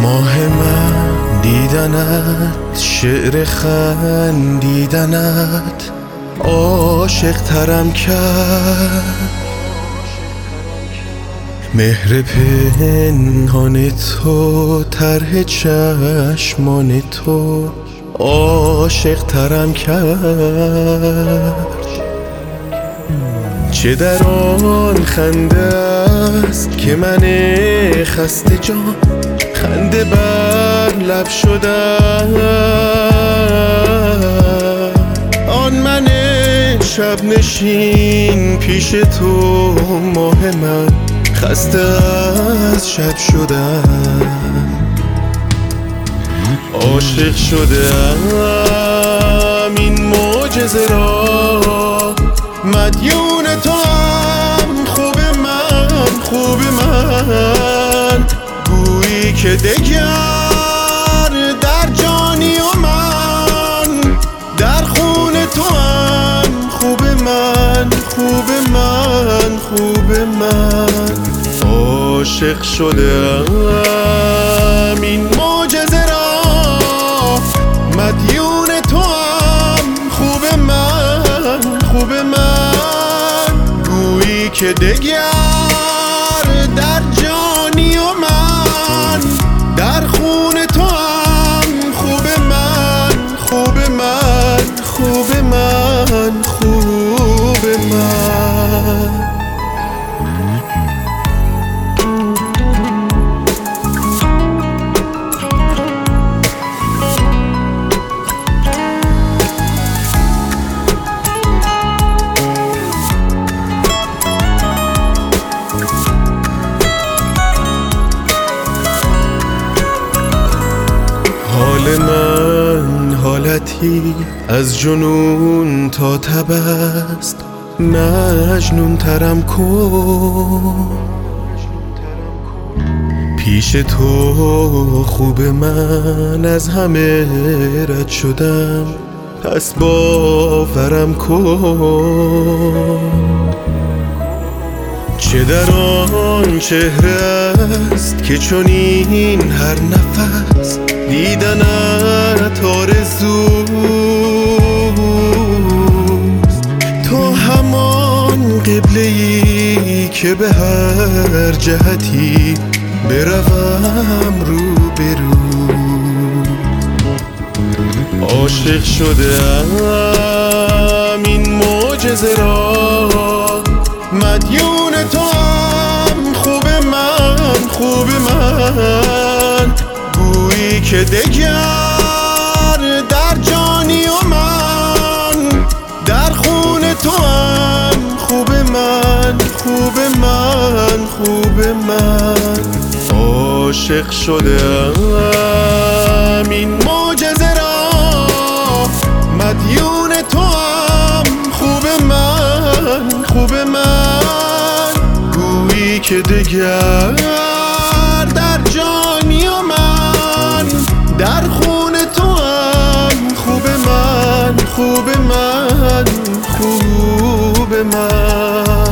ماه من دیدنت، شعر خندیدنت عاشق ترم کرد. مهر پنهان تو، طرح چشمان تو عاشق ترم کرد. چه در آن خنده است که من خسته جان خنده بر لب شدم. آن من شب نشین پیش تو، ماه من خسته از شب شدم. عاشق شدم این معجزه را، مدیون تو هم خوب من، خوب من. گویی که دگر در جانی و من، در خون تو هم خوب من، خوب من، خوب من. عاشق شدم این معجزه را، مدیون تو هم خوب من، خوب من. گویی که دگر در جانی و من، در خون تو هم خوب من، خوب من، خوب من، خوب من. حال من حالتی از جنون تا تب است، مجنون ترم کن. پیش تو خوب من از همه رد شدم، پس باورم کن. چه در آن چهره است که چنین هر نفس دیدنت آرزوست. تو همان قبله‌ای که به هر جهتی بروم رو به رو. عاشق شدم این معجزه را، مدیون تو هم خوب من، خوب من. گویی که دگر در جانی و من، در خون تو هم خوب من، خوب من، خوب من. عاشق شدم این معجزه را، مدیون تو هم خوب من، خوب من. گویی که دگر در جانی و من، در خون تو هم خوب من، خوب من، خوب من.